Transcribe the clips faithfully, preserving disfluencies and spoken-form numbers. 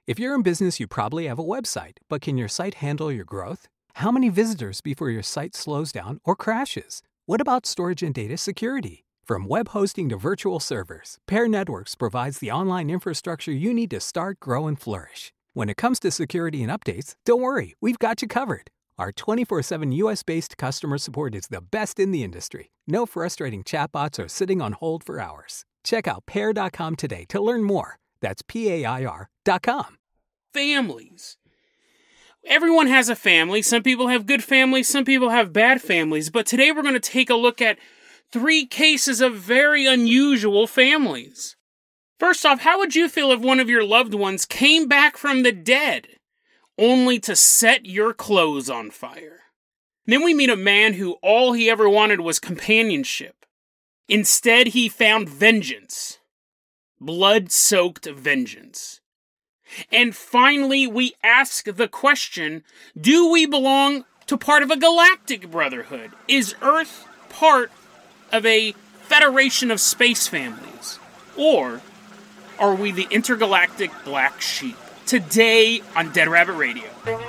If you're in business, you probably have a website, but can your site handle your growth? How many visitors before your site slows down or crashes? What about storage and data security? From web hosting to virtual servers, Pair Networks provides the online infrastructure you need to start, grow, and flourish. When it comes to security and updates, don't worry, we've got you covered. Our twenty-four seven U S-based customer support is the best in the industry. No frustrating chatbots or sitting on hold for hours. Check out pair dot com today to learn more. That's P A I R dot com. Families. Everyone has a family. Some people have good families, some people have bad families. But today we're going to take a look at three cases of very unusual families. First off, how would you feel if one of your loved ones came back from the dead, only to set your clothes on fire? Then we meet a man who all he ever wanted was companionship. Instead, he found vengeance. Blood-soaked vengeance. And finally, we ask the question, do we belong to part of a galactic brotherhood? Is Earth part of a federation of space families? Or are we the intergalactic black sheep? Today on Dead Rabbit Radio.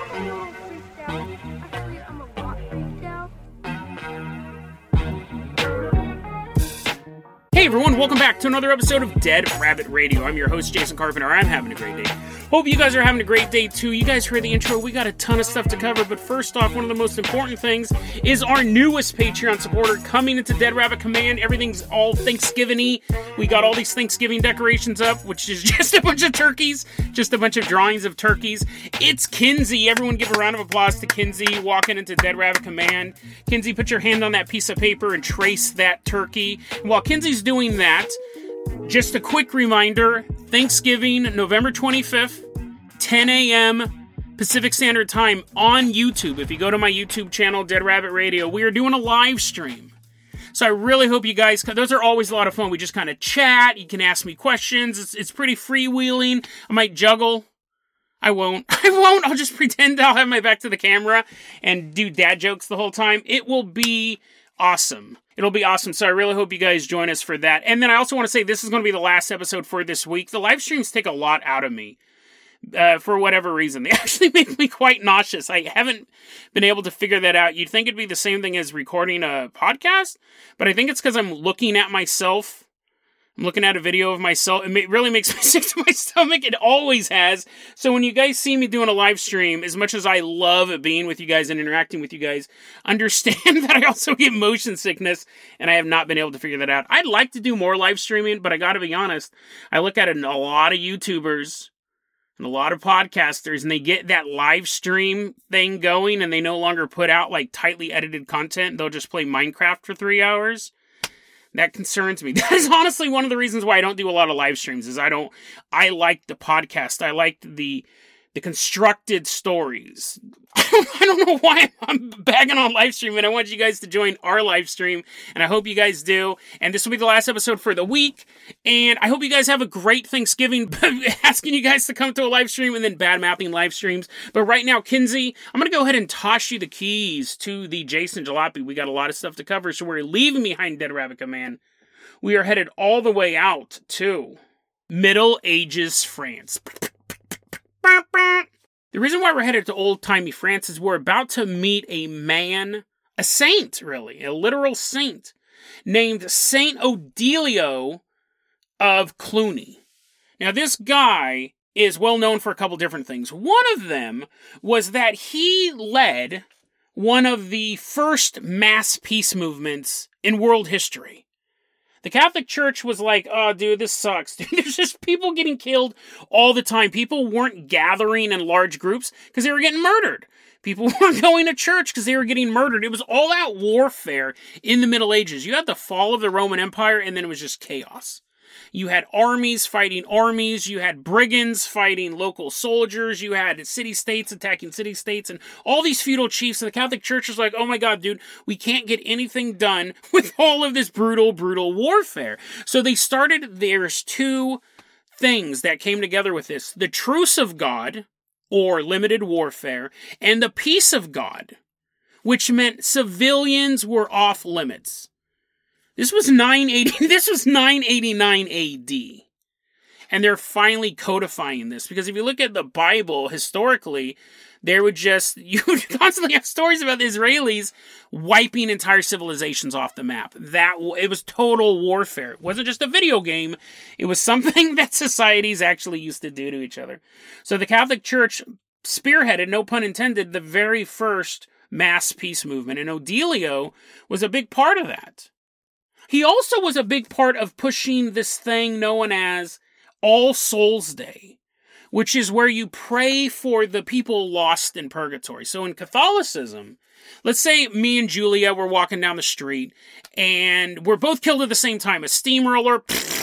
Hey everyone, welcome back to another episode of Dead Rabbit Radio. I'm your host, Jason Carpenter. I'm having a great day. Hope you guys are having a great day too. You guys heard the intro. We got a ton of stuff to cover, but first off, one of the most important things is our newest Patreon supporter coming into Dead Rabbit Command. Everything's all Thanksgiving-y. We got all these Thanksgiving decorations up, which is just a bunch of turkeys, just a bunch of drawings of turkeys. It's Kinsey. Everyone give a round of applause to Kinsey walking into Dead Rabbit Command. Kinsey, put your hand on that piece of paper and trace that turkey. And while Kinsey's doing that, just a quick reminder, Thanksgiving, November twenty-fifth, ten a.m. Pacific Standard Time on YouTube. If you go to my YouTube channel, Dead Rabbit Radio, we are doing a live stream. So I really hope you guys, those are always a lot of fun. We just kind of chat. You can ask me questions. It's, it's pretty freewheeling. I might juggle. I won't. I won't. I'll just pretend I'll have my back to the camera and do dad jokes the whole time. It will be awesome. It'll be awesome, so I really hope you guys join us for that. And then I also want to say this is going to be the last episode for this week. The live streams take a lot out of me, uh, for whatever reason. They actually make me quite nauseous. I haven't been able to figure that out. You'd think it'd be the same thing as recording a podcast, but I think it's because I'm looking at myself. I'm looking at a video of myself. It really makes me sick to my stomach. It always has. So when you guys see me doing a live stream, as much as I love being with you guys and interacting with you guys, understand that I also get motion sickness, and I have not been able to figure that out. I'd like to do more live streaming, but I gotta be honest, I look at a lot of YouTubers and a lot of podcasters, and they get that live stream thing going, and they no longer put out like tightly edited content. They'll just play Minecraft for three hours. That concerns me. That is honestly one of the reasons why I don't do a lot of live streams, is I don't, I like the podcast. I like the, the constructed stories. I don't know why I'm bagging on live stream, and I want you guys to join our live stream, and I hope you guys do. And this will be the last episode for the week, and I hope you guys have a great Thanksgiving. Asking you guys to come to a live stream and then bad-mouthing live streams. But right now, Kinsey, I'm going to go ahead and toss you the keys to the Jason Jalopy. We got a lot of stuff to cover, so we're leaving behind Dead Rabbit Command. We are headed all the way out to Middle Ages France. The reason why we're headed to old-timey France is we're about to meet a man, a saint, really, a literal saint, named Saint Odilio of Cluny. Now, this guy is well known for a couple different things. One of them was that he led one of the first mass peace movements in world history. The Catholic Church was like, oh, dude, this sucks. Dude, there's just people getting killed all the time. People weren't gathering in large groups because they were getting murdered. People weren't going to church because they were getting murdered. It was all-out warfare in the Middle Ages. You had the fall of the Roman Empire, and then it was just chaos. You had armies fighting armies. You had brigands fighting local soldiers. You had city-states attacking city-states, and all these feudal chiefs. And the Catholic Church was like, oh my God, dude, we can't get anything done with all of this brutal, brutal warfare. So they started, there's two things that came together with this. The truce of God, or limited warfare, and the peace of God, which meant civilians were off limits. This was nine eighty. This was nine eighty-nine A D, And they're finally codifying this. Because if you look at the Bible, historically, there would just, you would constantly have stories about the Israelis wiping entire civilizations off the map. That, it was total warfare. It wasn't just a video game. It was something that societies actually used to do to each other. So the Catholic Church spearheaded, no pun intended, the very first mass peace movement. And Odilio was a big part of that. He also was a big part of pushing this thing known as All Souls Day, which is where you pray for the people lost in purgatory. So in Catholicism, let's say me and Julia were walking down the street, and we're both killed at the same time. A steamroller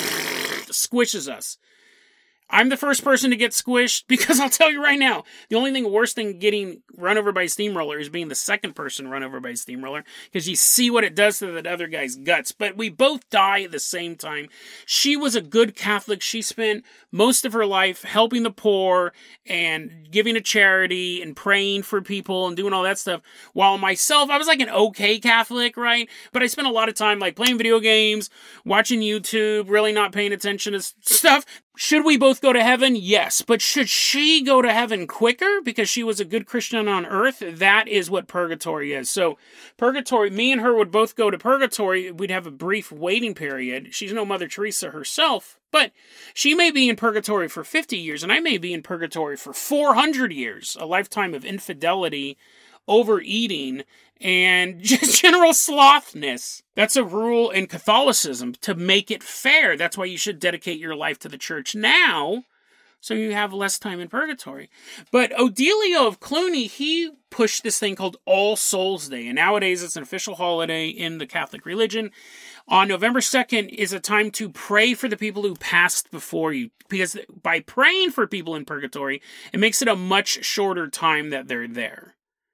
squishes us. I'm the first person to get squished because I'll tell you right now, the only thing worse than getting run over by a steamroller is being the second person run over by a steamroller, because you see what it does to that other guy's guts. But we both die at the same time. She was a good Catholic. She spent most of her life helping the poor and giving to charity and praying for people and doing all that stuff. While myself, I was like an okay Catholic, right? But I spent a lot of time like playing video games, watching YouTube, really not paying attention to stuff. Should we both go to heaven? Yes. But should she go to heaven quicker because she was a good Christian on earth? That is what purgatory is. So purgatory, me and her would both go to purgatory. We'd have a brief waiting period. She's no Mother Teresa herself, but she may be in purgatory for fifty years, and I may be in purgatory for four hundred years, a lifetime of infidelity, overeating, and just general slothness. That's a rule in Catholicism to make it fair. That's why you should dedicate your life to the church now, so you have less time in purgatory. But Odilio of Cluny, he pushed this thing called All Souls Day, and nowadays it's an official holiday in the Catholic religion. On November second is a time to pray for the people who passed before you, because by praying for people in purgatory, it makes it a much shorter time that they're there.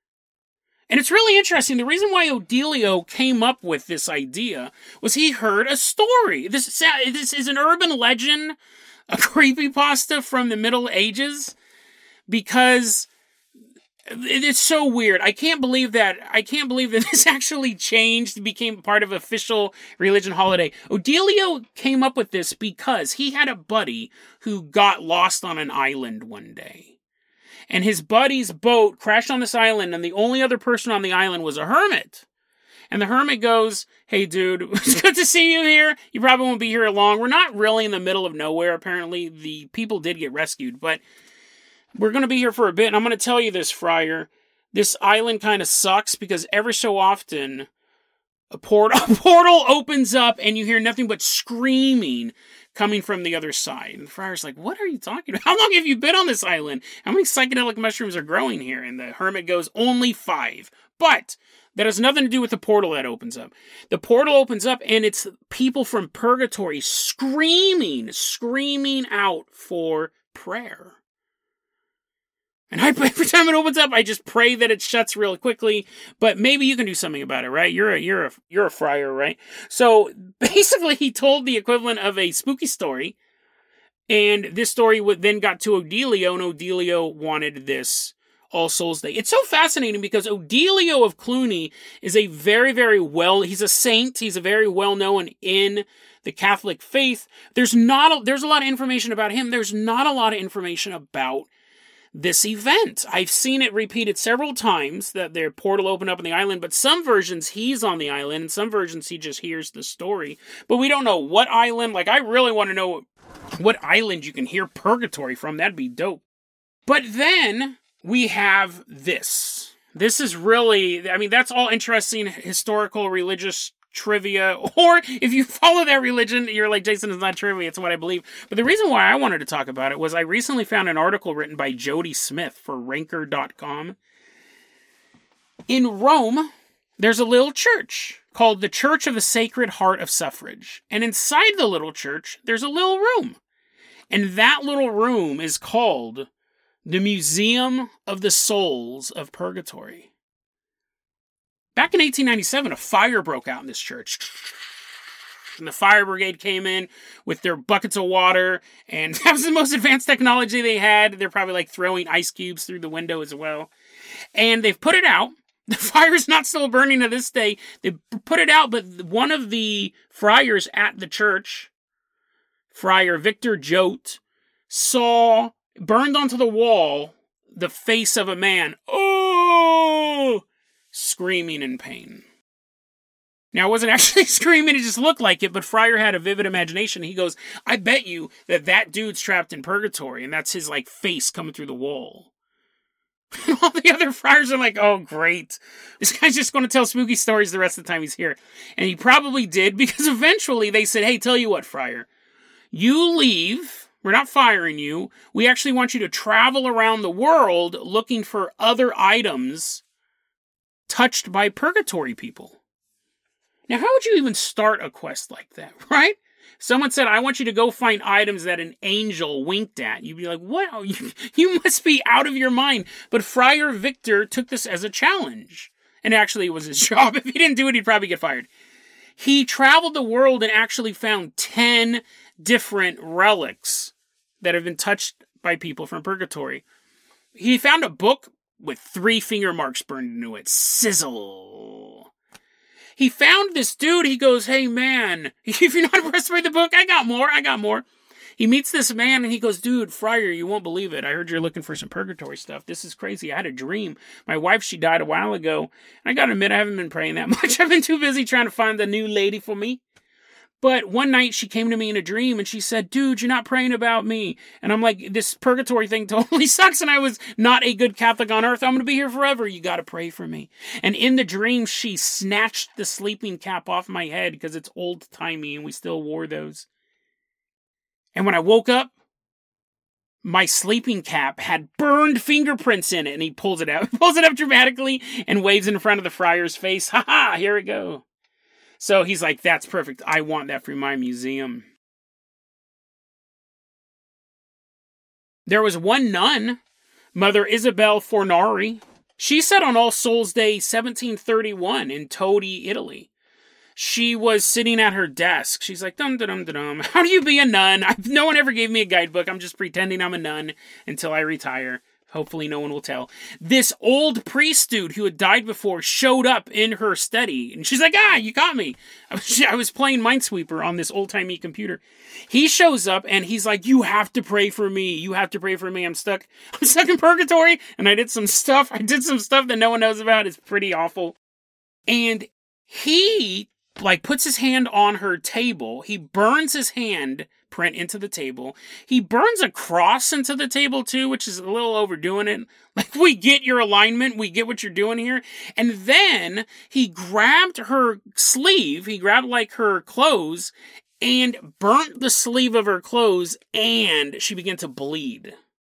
And it's really interesting. The reason why Odilio came up with this idea was he heard a story. This, this is an urban legend, a creepypasta from the Middle Ages, because it's so weird. I can't believe that. I can't believe that this actually changed, became part of official religion holiday. Odilio came up with this because he had a buddy who got lost on an island one day. And his buddy's boat crashed on this island, and the only other person on the island was a hermit. And the hermit goes, "Hey, dude, it's good to see you here. You probably won't be here long. We're not really in the middle of nowhere, apparently. The people did get rescued, but we're going to be here for a bit. And I'm going to tell you this, Friar. This island kind of sucks because every so often a, port- a portal opens up, and you hear nothing but screaming coming from the other side." And the Friar's like, "What are you talking about? How long have you been on this island? How many psychedelic mushrooms are growing here?" And the hermit goes, "Only five. But that has nothing to do with the portal that opens up. The portal opens up, and it's people from purgatory screaming, screaming out for prayer. And I, every time it opens up, I just pray that it shuts real quickly. But maybe you can do something about it, right? You're a you're a you're a friar, right? So basically, he told the equivalent of a spooky story, and this story would then got to Odilio, and Odilio wanted this All Souls Day. It's so fascinating because Odilio of Cluny is a very very well. He's a saint. He's a very well known in the Catholic faith. There's not a, there's a lot of information about him. There's not a lot of information about this event. I've seen it repeated several times that their portal opened up on the island, but some versions he's on the island, and some versions he just hears the story. But we don't know what island. Like, I really want to know what island you can hear purgatory from. That'd be dope. But then we have this. This is really, I mean, that's all interesting historical, religious trivia, or if you follow that religion, you're like, Jason, is not trivia, it's what I believe. But the reason why I wanted to talk about it was I recently found an article written by Jody Smith for ranker dot com. In Rome, there's a little church called the Church of the Sacred Heart of Suffrage. And inside the little church, there's a little room. And that little room is called the Museum of the Souls of Purgatory. Back in eighteen ninety-seven, a fire broke out in this church. And the fire brigade came in with their buckets of water, and that was the most advanced technology they had. They're probably like throwing ice cubes through the window as well. And they've put it out. The fire is not still burning to this day. They put it out, but one of the friars at the church, Friar Victor Jote, saw burned onto the wall the face of a man, oh, screaming in pain. Now, it wasn't actually screaming, it just looked like it, but Friar had a vivid imagination. He goes, I bet you that that dude's trapped in purgatory, and that's his, like, face coming through the wall. And all the other friars are like, oh, great. This guy's just going to tell spooky stories the rest of the time he's here. And he probably did, because eventually they said, hey, tell you what, Friar, you leave. We're not firing you. We actually want you to travel around the world looking for other items touched by purgatory people. Now, how would you even start a quest like that, right? Someone said, I want you to go find items that an angel winked at. You'd be like, what? Oh, you, you must be out of your mind. But Friar Victor took this as a challenge. And actually, it was his job. If he didn't do it, he'd probably get fired. He traveled the world and actually found ten different relics that have been touched by people from purgatory. He found a book with three finger marks burned into it. Sizzle. He found this dude. He goes, hey, man, if you're not impressed by the book, I got more. I got more. He meets this man and he goes, dude, Friar, you won't believe it. I heard you're looking for some purgatory stuff. This is crazy. I had a dream. My wife, she died a while ago. And I got to admit, I haven't been praying that much. I've been too busy trying to find a new lady for me. But one night she came to me in a dream and she said, dude, you're not praying about me. And I'm like, this purgatory thing totally sucks and I was not a good Catholic on earth. I'm going to be here forever. You got to pray for me. And in the dream, she snatched the sleeping cap off my head because it's old-timey and we still wore those. And when I woke up, my sleeping cap had burned fingerprints in it. And he pulls it out, pulls it up dramatically and waves in front of the friar's face. Ha ha, here we go. So he's like, that's perfect. I want that for my museum. There was one nun, Mother Isabel Fornari. She said on All Souls Day seventeen thirty-one in Todi, Italy. She was sitting at her desk. She's like, dum dum dum dum. How do you be a nun? I've, no one ever gave me a guidebook. I'm just pretending I'm a nun until I retire. Hopefully no one will tell. This old priest dude who had died before showed up in her study. And she's like, ah, you got me. I was, I was playing Minesweeper on this old-timey computer. He shows up and he's like, you have to pray for me. You have to pray for me. I'm stuck. I'm stuck in purgatory. And I did some stuff. I did some stuff that no one knows about. It's pretty awful. And he, like, puts his hand on her table. He burns his hand print into the table. He burns a cross into the table too, which is a little overdoing it. Like, we get your alignment, we get what you're doing here. And then he grabbed her sleeve, he grabbed like her clothes and burnt the sleeve of her clothes and she began to bleed.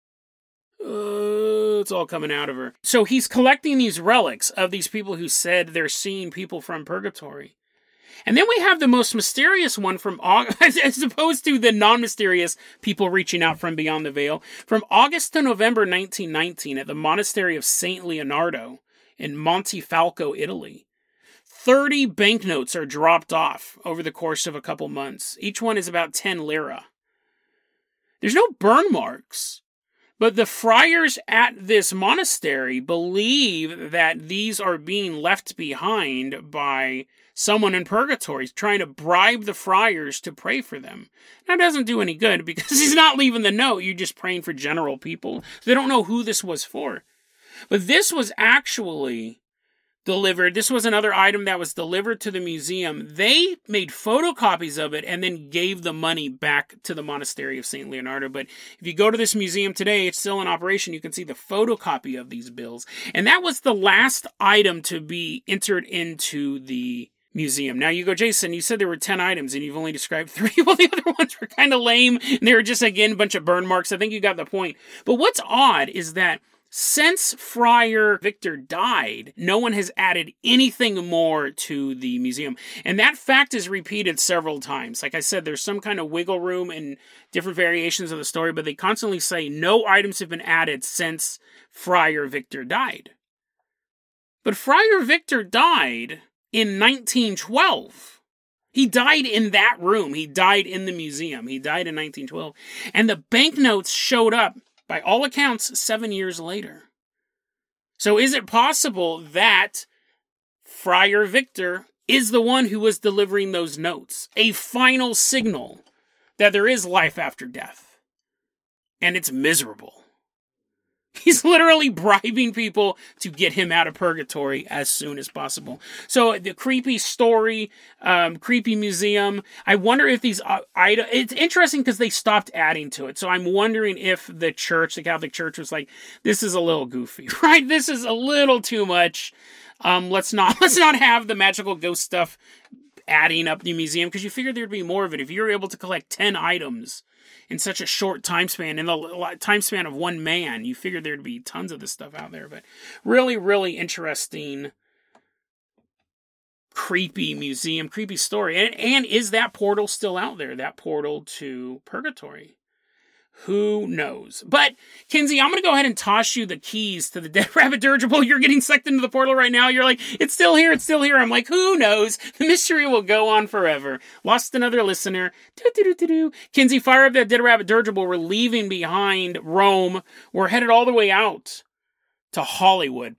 Uh, it's all coming out of her. So he's collecting these relics of these people who said they're seeing people from purgatory. And then we have the most mysterious one from August, as opposed to the non-mysterious people reaching out from beyond the veil. From August to November nineteen nineteen at the monastery of Saint Leonardo in Montefalco, Italy. thirty banknotes are dropped off over the course of a couple months. Each one is about ten lira. There's no burn marks, but the friars at this monastery believe that these are being left behind by someone in purgatory trying to bribe the friars to pray for them. That doesn't do any good because he's not leaving the note. You're just praying for general people. So they don't know who this was for. But this was actually delivered. This was another item that was delivered to the museum. They made photocopies of it and then gave the money back to the monastery of Saint Leonardo. But if you go to this museum today, it's still in operation. You can see the photocopy of these bills. And that was the last item to be entered into the museum. Now you go, Jason, you said there were ten items and you've only described three. Well, the other ones were kind of lame. And they were just, again, a bunch of burn marks. I think you got the point. But what's odd is that since Friar Victor died, no one has added anything more to the museum. And that fact is repeated several times. Like I said, there's some kind of wiggle room in different variations of the story, but they constantly say no items have been added since Friar Victor died. But Friar Victor died in nineteen twelve. He died in that room. He died in the museum. He died in nineteen twelve. And the banknotes showed up, by all accounts, seven years later. So is it possible that Friar Victor is the one who was delivering those notes? A final signal that there is life after death. and it's miserable. He's literally bribing people to get him out of purgatory as soon as possible. So the creepy story, um, creepy museum. I wonder if these uh, items, it's interesting because they stopped adding to it. So I'm wondering if the church, the Catholic Church was like, this is a little goofy, right? This is a little too much. Um, let's not, let's not have the magical ghost stuff adding up the museum, because you figured there'd be more of it. If you're able to collect ten items in such a short time span, in the time span of one man, you figured there'd be tons of this stuff out there. But really, really interesting, creepy museum, creepy story. And, and is that portal still out there? That portal to purgatory? Who knows? But, Kinsey, I'm going to go ahead and toss you the keys to the Dead Rabbit Dirigible. You're getting sucked into the portal right now. You're like, it's still here, it's still here. I'm like, who knows? The mystery will go on forever. Lost another listener. Do-do-do-do-do. Kinsey, fire up that Dead Rabbit Dirigible. We're leaving behind Rome. We're headed all the way out to Hollywood.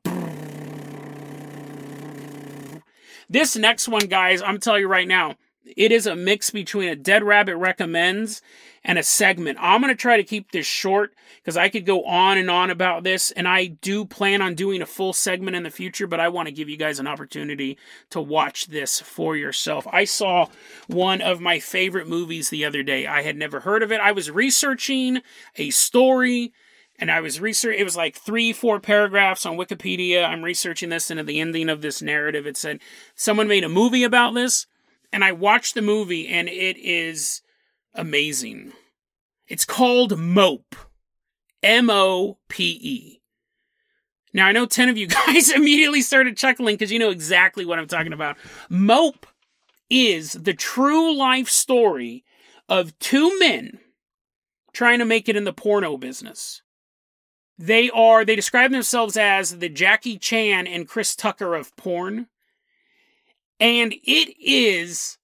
This next one, guys, I'm telling you right now, it is a mix between a Dead Rabbit Recommends and a segment. I'm going to try to keep this short because I could go on and on about this, and I do plan on doing a full segment in the future, but I want to give you guys an opportunity to watch this for yourself. I saw one of my favorite movies the other day. I had never heard of it. I was researching a story, and I was researching, it was like three, four paragraphs on Wikipedia. I'm researching this, and at the ending of this narrative, it said someone made a movie about this. And I watched the movie, and it is amazing. It's called Mope. M O P E. Now, I know ten of you guys immediately started chuckling because you know exactly what I'm talking about. Mope is the true life story of two men trying to make it in the porno business. They are, they describe themselves as the Jackie Chan and Chris Tucker of porn. And it is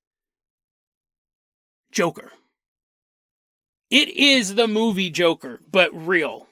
Joker. It is the movie Joker, but real.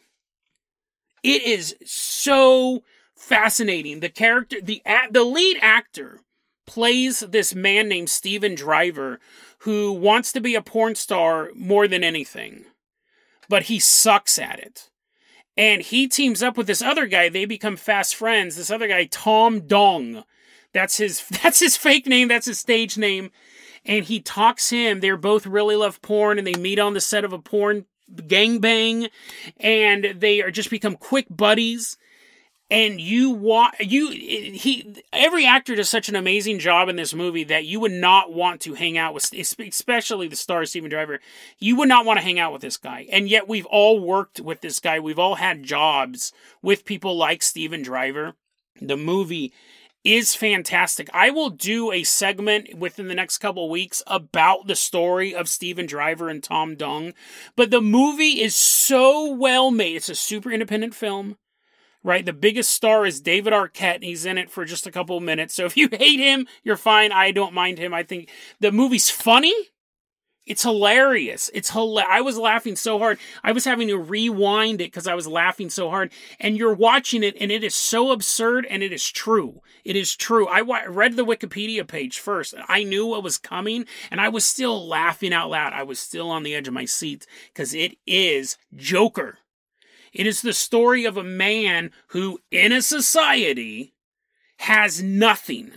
It is so fascinating. The character, the the lead actor plays this man named Steven Driver who wants to be a porn star more than anything, but he sucks at it. And he teams up with this other guy. They become fast friends. This other guy, Tom Dong. That's his, that's his fake name. That's his stage name. And he talks him. They're both really love porn, and they meet on the set of a porn gangbang, and they are just become quick buddies. And you want, you, he, every actor does such an amazing job in this movie that you would not want to hang out with, especially the star Steven Driver. You would not want to hang out with this guy. And yet we've all worked with this guy. We've all had jobs with people like Steven Driver. The movie is fantastic. I will do a segment within the next couple of weeks about the story of Steven Driver and Tom Dong. But the movie is so well made. It's a super independent film, right? The biggest star is David Arquette, and he's in it for just a couple of minutes. So if you hate him, you're fine. I don't mind him. I think the movie's funny. It's hilarious. It's hila- I was laughing so hard. I was having to rewind it because I was laughing so hard. And you're watching it, and it is so absurd, and it is true. It is true. I wa- read the Wikipedia page first. I knew what was coming, and I was still laughing out loud. I was still on the edge of my seat because it is Joker. It is the story of a man who, in a society, has nothing.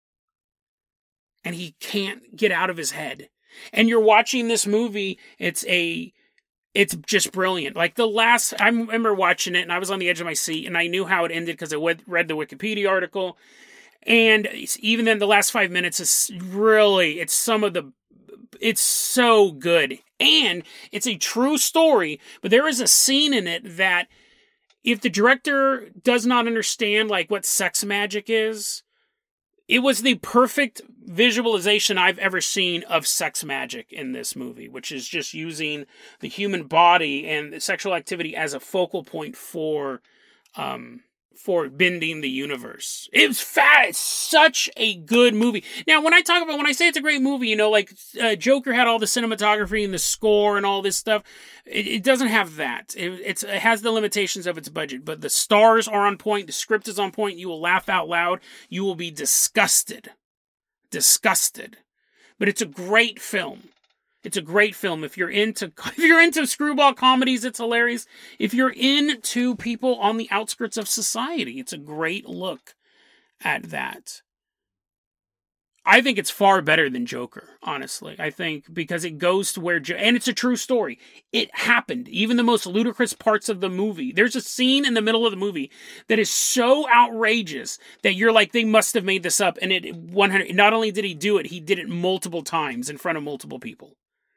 And he can't get out of his head. And you're watching this movie, it's a, it's just brilliant. Like the last, I remember watching it and I was on the edge of my seat and I knew how it ended because I read the Wikipedia article. And even then the last five minutes is really, it's some of the, it's so good. And it's a true story, but there is a scene in it that if the director does not understand like what sex magic is, it was the perfect visualization I've ever seen of sex magic in this movie, which is just using the human body and sexual activity as a focal point for um, for bending the universe. It was fat. It's such a good movie. Now, when I talk about, when I say it's a great movie, you know, like uh, Joker had all the cinematography and the score and all this stuff. It, it doesn't have that. It, it's, it has the limitations of its budget, but the stars are on point. The script is on point. You will laugh out loud. You will be disgusted. Disgusted. But it's a great film. It's a great film. If you're into if you're into screwball comedies, it's hilarious. If you're into people on the outskirts of society, it's a great look at that. I think it's far better than Joker, honestly. I think because it goes to where... And it's a true story. It happened. Even the most ludicrous parts of the movie. There's a scene in the middle of the movie that is so outrageous that you're like, they must have made this up. And it one hundred not only did he do it, he did it multiple times in front of multiple people.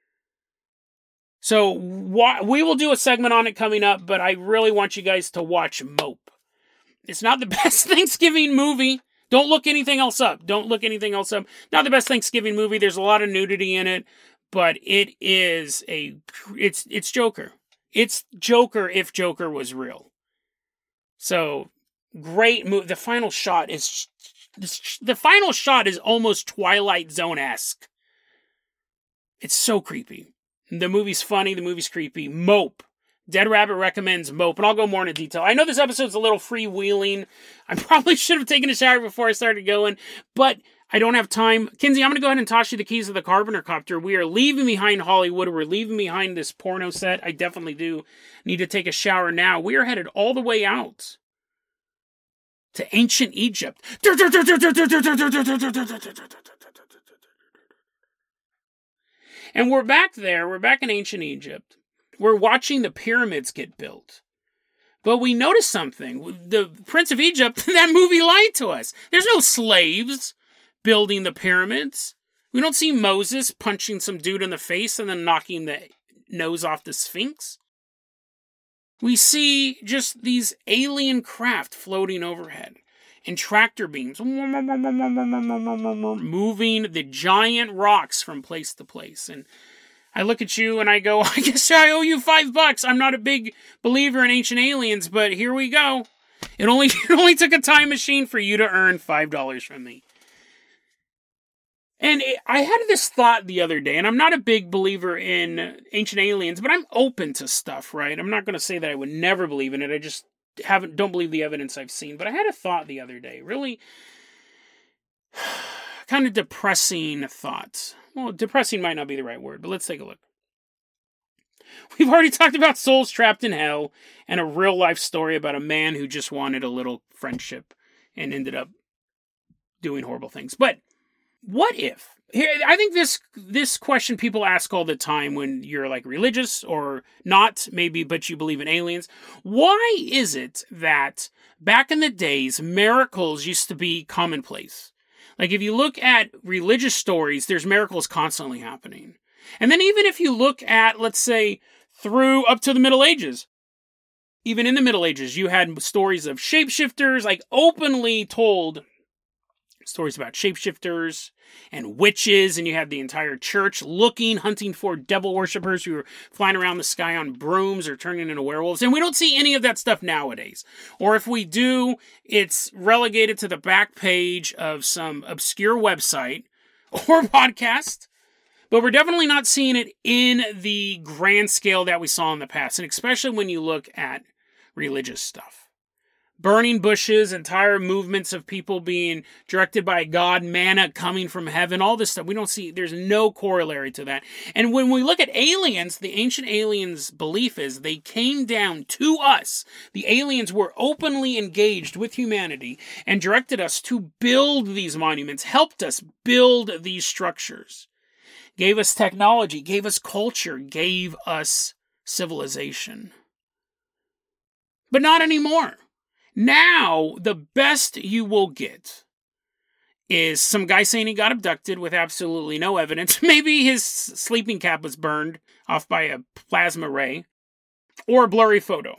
So we will do a segment on it coming up, but I really want you guys to watch Mope. It's not the best Thanksgiving movie. Don't look anything else up. Don't look anything else up. Not the best Thanksgiving movie. There's a lot of nudity in it, but it is a, it's, it's Joker. It's Joker if Joker was real. So great movie. The final shot is, the final shot is almost Twilight Zone-esque. It's so creepy. The movie's funny. The movie's creepy. Mope. Dead Rabbit recommends Mope, and I'll go more into detail. I know this episode's a little freewheeling. I probably should have taken a shower before I started going, but I don't have time. Kinsey, I'm going to go ahead and toss you the keys of the Carpenter Copter. We are leaving behind Hollywood. We're leaving behind this porno set. I definitely do need to take a shower now. We are headed all the way out to ancient Egypt. And we're back there. We're back in ancient Egypt. We're watching the pyramids get built. But we notice something. The Prince of Egypt, that movie lied to us. There's no slaves building the pyramids. We don't see Moses punching some dude in the face and then knocking the nose off the Sphinx. We see just these alien craft floating overhead and tractor beams moving the giant rocks from place to place. And I look at you and I go, I guess I owe you five bucks. I'm not a big believer in ancient aliens, but here we go. It only, it only took a time machine for you to earn five dollars from me. And it, I had this thought the other day, and I'm not a big believer in ancient aliens, but I'm open to stuff, right? I'm not going to say that I would never believe in it. I just haven't, don't believe the evidence I've seen. But I had a thought the other day, really kind of depressing thoughts. Well, depressing might not be the right word, but let's take a look. We've already talked about souls trapped in hell and a real life story about a man who just wanted a little friendship and ended up doing horrible things. But what if? Here, I think this this question people ask all the time when you're like religious or not, maybe, but you believe in aliens. Why is it that back in the days, miracles used to be commonplace? Like, if you look at religious stories, there's miracles constantly happening. And then even if you look at, let's say, through up to the Middle Ages, even in the Middle Ages, you had stories of shapeshifters, like openly told stories about shapeshifters and witches, and you had the entire church looking, hunting for devil worshippers who were flying around the sky on brooms or turning into werewolves. And we don't see any of that stuff nowadays. Or if we do, it's relegated to the back page of some obscure website or podcast. But we're definitely not seeing it in the grand scale that we saw in the past. And especially when you look at religious stuff. Burning bushes, entire movements of people being directed by God, manna coming from heaven, all this stuff. We don't see, there's no corollary to that. And when we look at aliens, the ancient aliens' belief is they came down to us. The aliens were openly engaged with humanity and directed us to build these monuments, helped us build these structures, gave us technology, gave us culture, gave us civilization. But not anymore. Now, the best you will get is some guy saying he got abducted with absolutely no evidence. Maybe his sleeping cap was burned off by a plasma ray, or a blurry photo.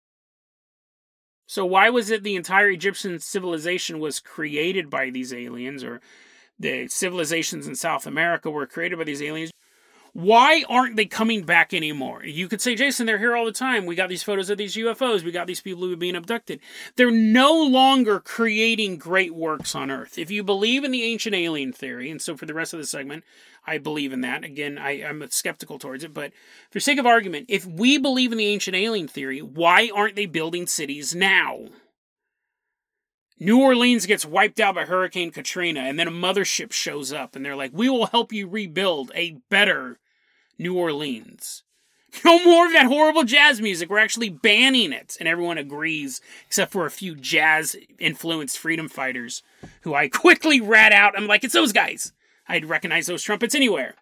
So why was it the entire Egyptian civilization was created by these aliens, or the civilizations in South America were created by these aliens? Why aren't they coming back anymore? You could say, Jason, they're here all the time. We got these photos of these U F Os. We got these people who are being abducted. They're no longer creating great works on Earth. If you believe in the ancient alien theory, and so for the rest of the segment, I believe in that. Again, I, I'm skeptical towards it, but for sake of argument, if we believe in the ancient alien theory, why aren't they building cities now? New Orleans gets wiped out by Hurricane Katrina, and then a mothership shows up, and they're like, we will help you rebuild a better New Orleans. No more of that horrible jazz music. We're actually banning it. And everyone agrees, except for a few jazz-influenced freedom fighters who I quickly rat out. I'm like, it's those guys. I'd recognize those trumpets anywhere.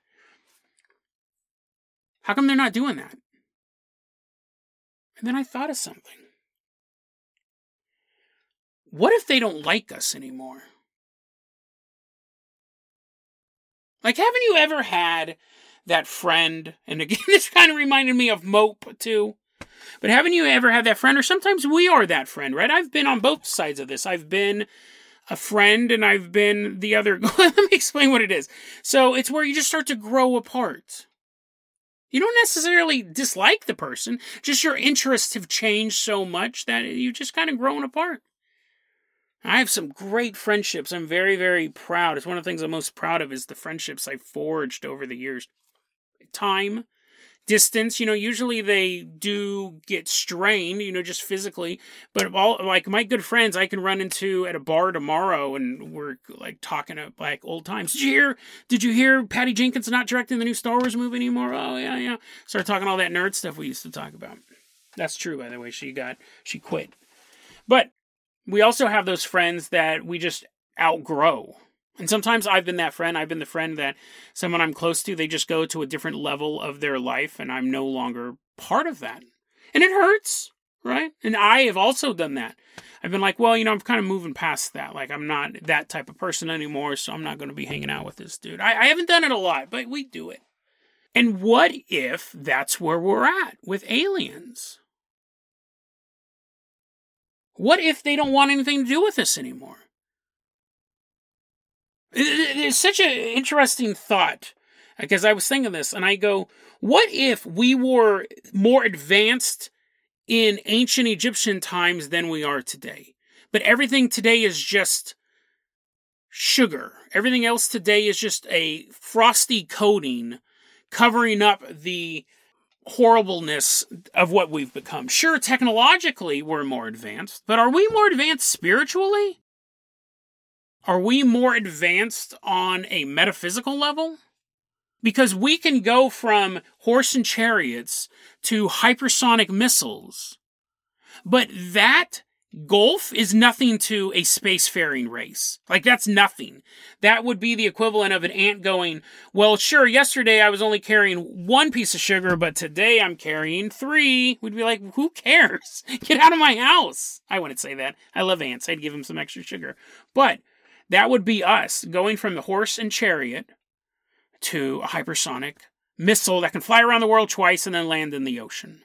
How come they're not doing that? And then I thought of something. What if they don't like us anymore? Like, haven't you ever had that friend, and again, this kind of reminded me of Mope, too, but haven't you ever had that friend, or sometimes we are that friend, right? I've been on both sides of this. I've been a friend, and I've been the other. Let me explain what it is. So, it's where you just start to grow apart. You don't necessarily dislike the person, just your interests have changed so much that you just kind of grown apart. I have some great friendships. I'm very, very proud. It's one of the things I'm most proud of is the friendships I've forged over the years. Time, distance, you know, usually they do get strained, you know, just physically. But all like my good friends I can run into at a bar tomorrow and we're like talking about like old times. Did you hear, did you hear Patty Jenkins not directing the new Star Wars movie anymore? Oh, yeah, yeah. Start talking all that nerd stuff we used to talk about. That's true, by the way. She got, she quit. But we also have those friends that we just outgrow. And sometimes I've been that friend. I've been the friend that someone I'm close to, they just go to a different level of their life, and I'm no longer part of that. And it hurts, right? And I have also done that. I've been like, well, you know, I'm kind of moving past that. Like, I'm not that type of person anymore, so I'm not going to be hanging out with this dude. I, I haven't done it a lot, but we do it. And what if that's where we're at with aliens? What if they don't want anything to do with us anymore? It's such an interesting thought, because I was thinking this, and I go, what if we were more advanced in ancient Egyptian times than we are today? But everything today is just sugar. Everything else today is just a frosty coating covering up the horribleness of what we've become. Sure, technologically we're more advanced, but are we more advanced spiritually? Are we more advanced on a metaphysical level? Because we can go from horse and chariots to hypersonic missiles, but that gulf is nothing to a spacefaring race. Like, that's nothing. That would be the equivalent of an ant going, well, sure, yesterday I was only carrying one piece of sugar, but today I'm carrying three. We'd be like, who cares? Get out of my house. I wouldn't say that. I love ants. I'd give them some extra sugar. But that would be us going from the horse and chariot to a hypersonic missile that can fly around the world twice and then land in the ocean.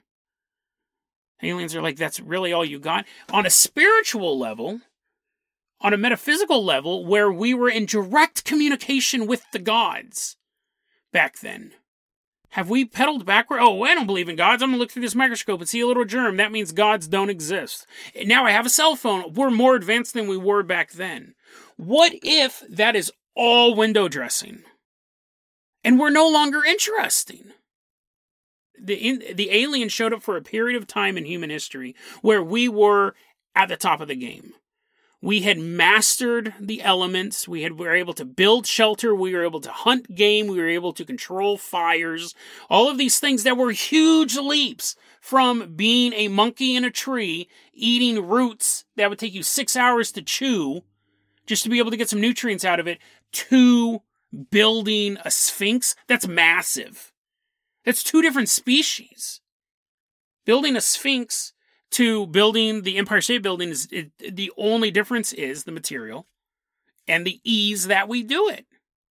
Aliens are like, that's really all you got? On a spiritual level, on a metaphysical level, where we were in direct communication with the gods back then, have we pedaled backward? Oh, I don't believe in gods. I'm going to look through this microscope and see a little germ. That means gods don't exist. Now I have a cell phone. We're more advanced than we were back then. What if that is all window dressing? And we're no longer interesting? The in, the aliens showed up for a period of time in human history where we were at the top of the game. We had mastered the elements. We had we were able to build shelter. We were able to hunt game. We were able to control fires. All of these things that were huge leaps from being a monkey in a tree, eating roots that would take you six hours to chew just to be able to get some nutrients out of it, to building a sphinx. That's massive. That's two different species. Building a sphinx to building the Empire State Building, is it, the only difference is the material and the ease that we do it.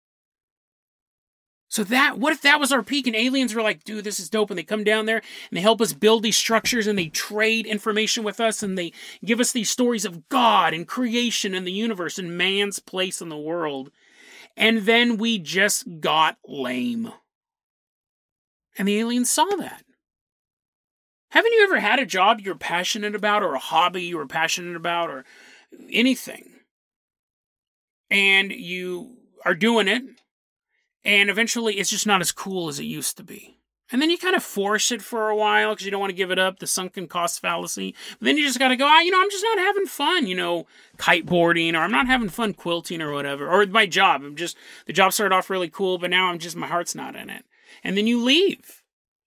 So that, what if that was our peak and aliens were like, dude, this is dope, and they come down there and they help us build these structures and they trade information with us and they give us these stories of God and creation and the universe and man's place in the world. And then we just got lame. And the aliens saw that. Haven't you ever had a job you're passionate about, or a hobby you were passionate about, or anything? And you are doing it, and eventually it's just not as cool as it used to be. And then you kind of force it for a while because you don't want to give it up, the sunken cost fallacy. But then you just got to go, ah, you know, I'm just not having fun, you know, kiteboarding, or I'm not having fun quilting or whatever. Or my job, I'm just, the job started off really cool, but now I'm just, my heart's not in it. and then you leave.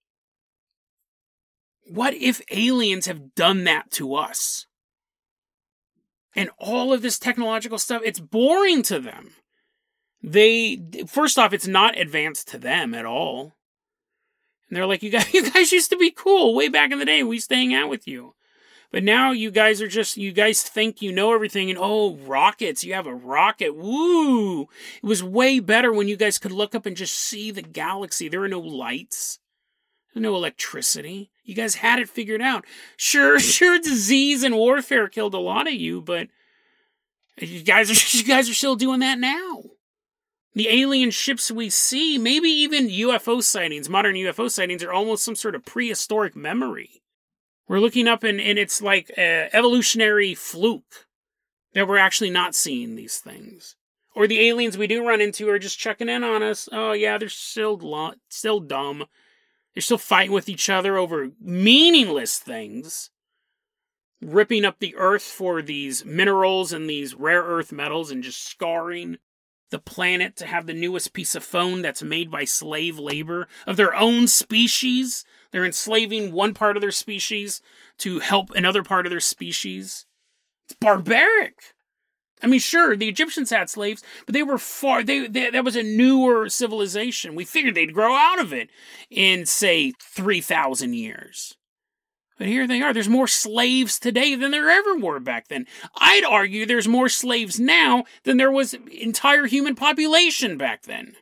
What if aliens have done that to us? And all of this technological stuff, it's boring to them. They, first off, it's not advanced to them at all. And they're like, you guys, you guys used to be cool way back in the day. We used to hang out with you. But now you guys are just, you guys think you know everything. And oh, rockets, you have a rocket. Woo! It was way better when you guys could look up and just see the galaxy. There are no lights. There's no electricity. You guys had it figured out. Sure, sure, disease and warfare killed a lot of you, but you guys are, you guys are still doing that now. The alien ships we see, maybe even U F O sightings, modern U F O sightings, are almost some sort of prehistoric memory. We're looking up and, and it's like an evolutionary fluke that we're actually not seeing these things. Or the aliens we do run into are just checking in on us. Oh yeah, they're still lo- still dumb. They're still fighting with each other over meaningless things. Ripping up the earth for these minerals and these rare earth metals and just scarring the planet to have the newest piece of phone that's made by slave labor of their own species. They're enslaving one part of their species to help another part of their species. It's barbaric. I mean, sure, the Egyptians had slaves, but they were far, they, they that was a newer civilization. We figured they'd grow out of it in, say, three thousand years. But here they are. There's more slaves today than there ever were back then. I'd argue there's more slaves now than there was entire human population back then.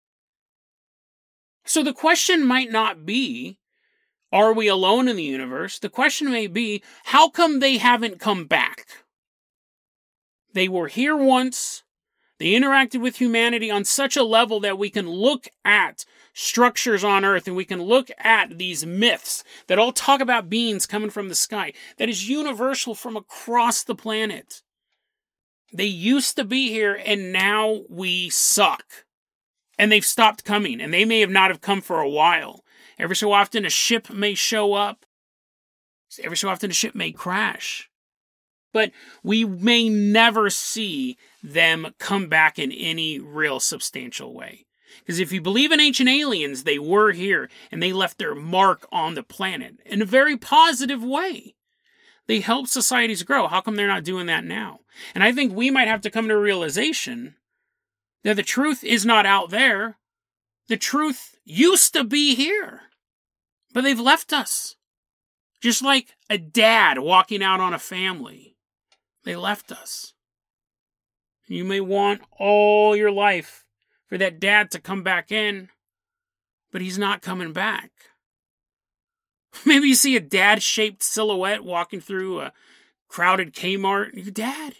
So the question might not be, are we alone in the universe? The question may be, how come they haven't come back? They were here once. They interacted with humanity on such a level that we can look at structures on Earth and we can look at these myths that all talk about beings coming from the sky that is universal from across the planet. They used to be here and now we suck. And they've stopped coming, and they may have not have come for a while. Every so often a ship may show up. Every so often a ship may crash. But we may never see them come back in any real substantial way. Because if you believe in ancient aliens, they were here and they left their mark on the planet in a very positive way. They helped societies grow. How come they're not doing that now? And I think we might have to come to a realization that the truth is not out there. The truth used to be here. But they've left us. Just like a dad walking out on a family. They left us. You may want all your life for that dad to come back in, but he's not coming back. Maybe you see a dad-shaped silhouette walking through a crowded Kmart. Your dad.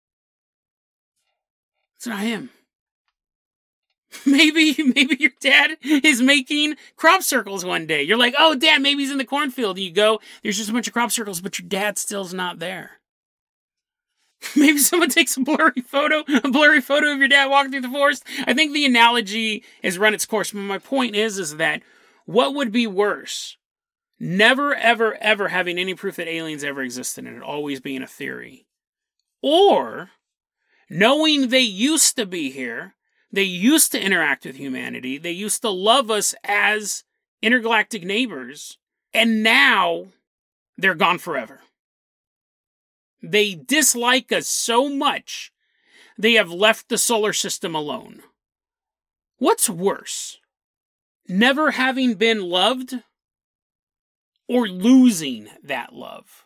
It's not him. Maybe, maybe your dad is making crop circles one day. You're like, oh, Dad, maybe he's in the cornfield. And you go, there's just a bunch of crop circles, but your dad still's not there. Maybe someone takes a blurry photo, a blurry photo of your dad walking through the forest. I think the analogy has run its course. But my point is, is that what would be worse? Never, ever, ever having any proof that aliens ever existed and it always being a theory. Or knowing they used to be here, they used to interact with humanity, they used to love us as intergalactic neighbors, and now they're gone forever. They dislike us so much, they have left the solar system alone. What's worse? Never having been loved or losing that love?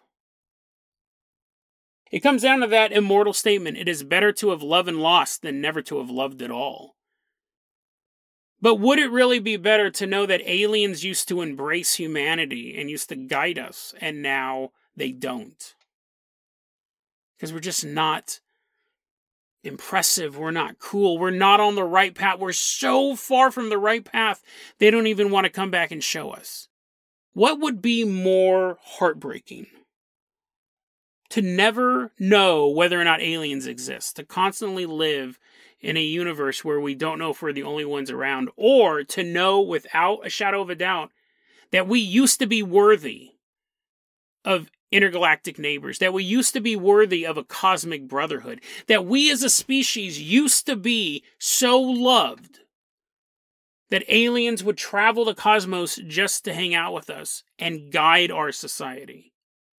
It comes down to that immortal statement, it is better to have loved and lost than never to have loved at all. But would it really be better to know that aliens used to embrace humanity and used to guide us, and now they don't? Because we're just not impressive, we're not cool, we're not on the right path, we're so far from the right path, they don't even want to come back and show us. What would be more heartbreaking? To never know whether or not aliens exist, to constantly live in a universe where we don't know if we're the only ones around, or to know without a shadow of a doubt that we used to be worthy of intergalactic neighbors, that we used to be worthy of a cosmic brotherhood, that we as a species used to be so loved that aliens would travel the cosmos just to hang out with us and guide our society.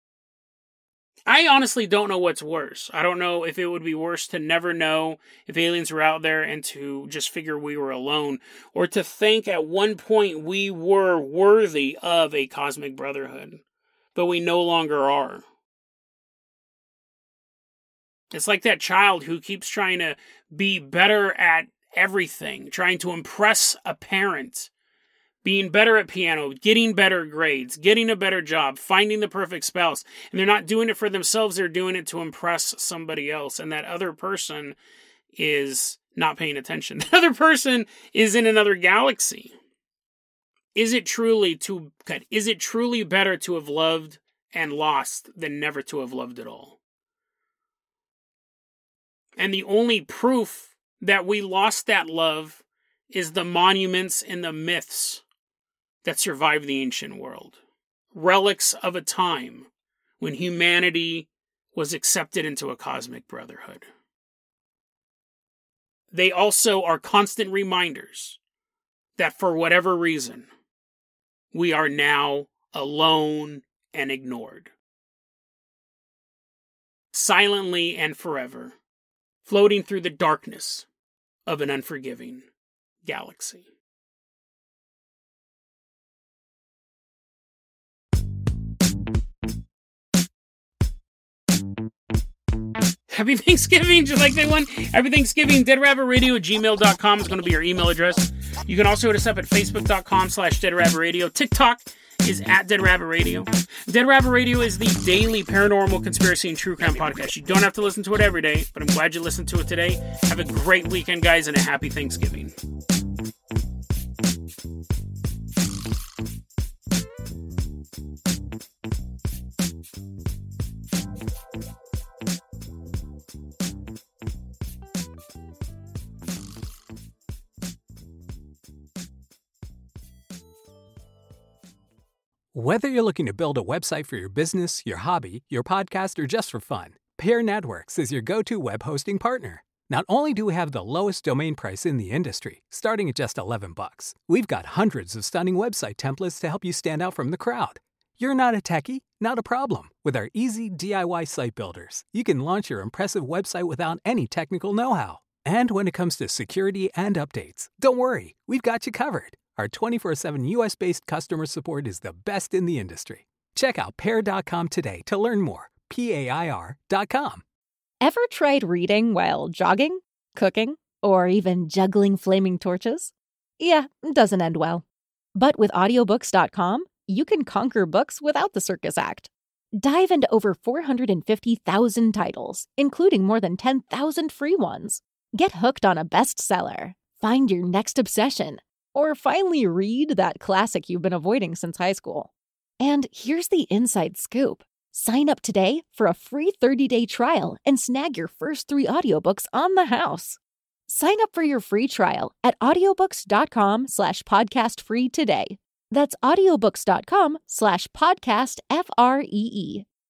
I honestly don't know what's worse. I don't know if it would be worse to never know if aliens were out there and to just figure we were alone, or to think at one point we were worthy of a cosmic brotherhood, but we no longer are. It's like that child who keeps trying to be better at everything, trying to impress a parent, being better at piano, getting better grades, getting a better job, finding the perfect spouse. And they're not doing it for themselves, they're doing it to impress somebody else. And that other person is not paying attention. The other person is in another galaxy. Is it truly too good? Is it truly better to have loved and lost than never to have loved at all? And the only proof that we lost that love is the monuments and the myths that survived the ancient world. Relics of a time when humanity was accepted into a cosmic brotherhood. They also are constant reminders that for whatever reason, we are now alone and ignored. Silently and forever, floating through the darkness of an unforgiving galaxy. Happy Thanksgiving, just like they won. Happy Thanksgiving. Dead Rabbit Radio at gmail dot com is going to be your email address. You can also hit us up at facebook dot com slash Dead Rabbit Radio. TikTok is at Dead Rabbit Radio. Dead Rabbit Radio is the daily paranormal, conspiracy, and true crime podcast. You don't have to listen to it every day, but I'm glad you listened to it today. Have a great weekend, guys, and a happy Thanksgiving. Whether you're looking to build a website for your business, your hobby, your podcast, or just for fun, Pair Networks is your go-to web hosting partner. Not only do we have the lowest domain price in the industry, starting at just eleven bucks, we've got hundreds of stunning website templates to help you stand out from the crowd. You're not a techie? Not a problem. With our easy D I Y site builders, you can launch your impressive website without any technical know-how. And when it comes to security and updates, don't worry, we've got you covered. Our twenty-four seven U S-based customer support is the best in the industry. Check out pair dot com today to learn more. P A I R dot com. Ever tried reading while jogging, cooking, or even juggling flaming torches? Yeah, it doesn't end well. But with audiobooks dot com, you can conquer books without the circus act. Dive into over four hundred fifty thousand titles, including more than ten thousand free ones. Get hooked on a bestseller, find your next obsession, or finally read that classic you've been avoiding since high school. And here's the inside scoop. Sign up today for a free thirty-day trial and snag your first three audiobooks on the house. Sign up for your free trial at audiobooks dot com slash podcast free today. That's audiobooks dot com slash podcast F R E E.